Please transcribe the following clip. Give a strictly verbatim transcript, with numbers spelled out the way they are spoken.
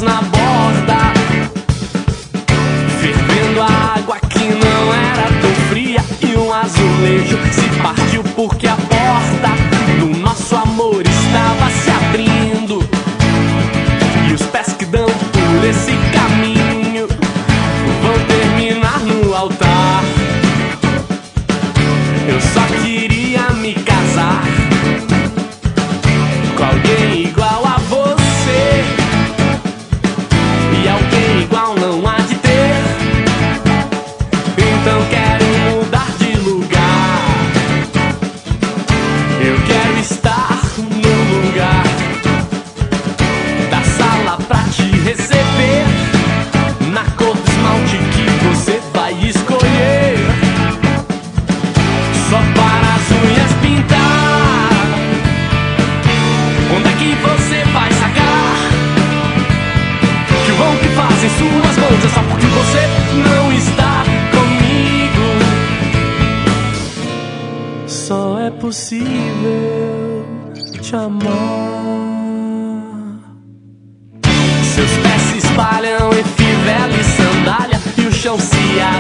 na borda, fervendo a água que não era tão fria, e um azulejo se partiu porque a porta do nosso amor estava se abrindo, e os pés que dão por esse caminho vão terminar no altar. Eu só queria me casar com alguém igual a você, e alguém igual não há de ter. Então quero mudar de lugar, eu quero estar no lugar da sala pra te receber, na cor do esmalte que você vai escolher, só para as unhas pintar. Onde é que você vai sacar que o bom que fazem suas mãos é só porque você não está comigo? Só é possível te amar. Seus pés se espalham em fivela e sandália, e o chão se